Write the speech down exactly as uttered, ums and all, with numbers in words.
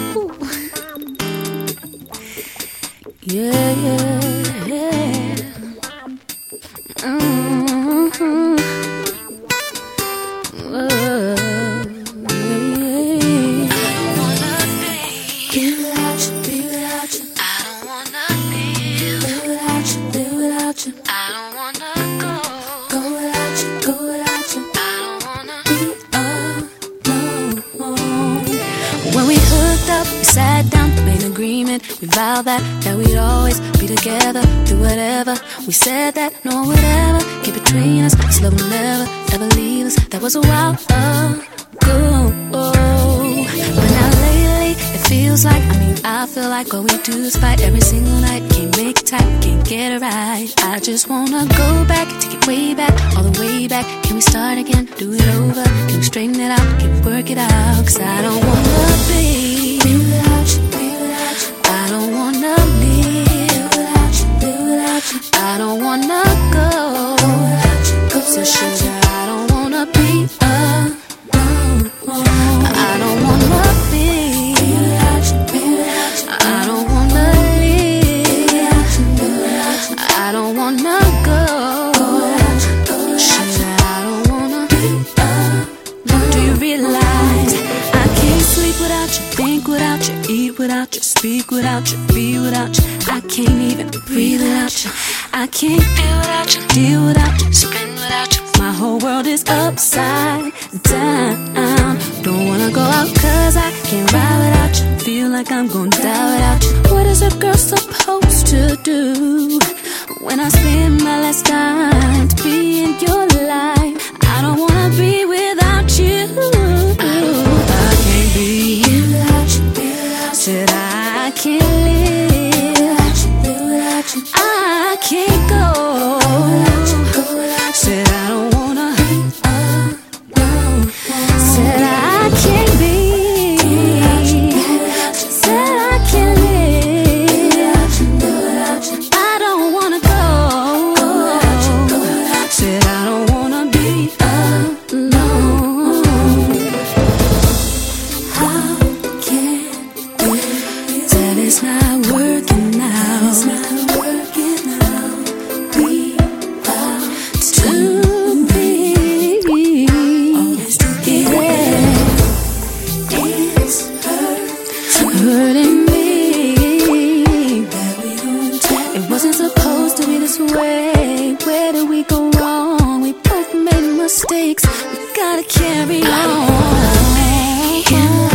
Yeah, yeah, yeah. Mm-hmm. Whoa, yeah. I don't wanna be without you, be without you. I don't wanna live without you, live without you. I don't wanna go, go without you, go without you. I don't wanna be alone. When we hooked up, we sat down, made an agreement. We vowed that, that we'd always be together through whatever. We said that no one would ever get between us. This love will never, ever leave us. That was a while ago. But now lately, it feels like, I mean, I feel like all we do is fight every single night. Can't make it tight, can't get it right. I just wanna go back, take it way back, all the way back. Can we start again, do it over? Can we straighten it out, can we work it out? Cause I don't wanna be without you, be without you. I don't wanna live without you, live without you. I don't wanna go, go without you, go so sugar, I don't wanna be alone. I don't wanna be without you, be without you. I don't wanna live without you, without you. I don't wanna go, go without you, go without you. I don't wanna be alone. Do you realize I can't sleep without you, think without you, eat without you, speak without you, be without you. I can't even breathe without you. I can't feel without you, deal without you, spin without you. My whole world is upside down. Don't wanna go out cause I can't ride without you. Feel like I'm gonna die without you. What is a girl supposed to do when I spend my last time to be in your life? I don't wanna be without you. I can't be without you, be without you. Said I can't live without you, live without you. I can't go without you, go without you. Said I don't wanna be alone. Said I can't be without you, without you. Said I can't live without you, without you. I don't wanna go, go without you, go without you. Said I don't wanna be alone. How can it that it's not working now? It's not working now. We are to be always together. It's hurting me that we don't talk. It wasn't supposed to be this way. Where did we go wrong? We both made mistakes. We gotta carry on.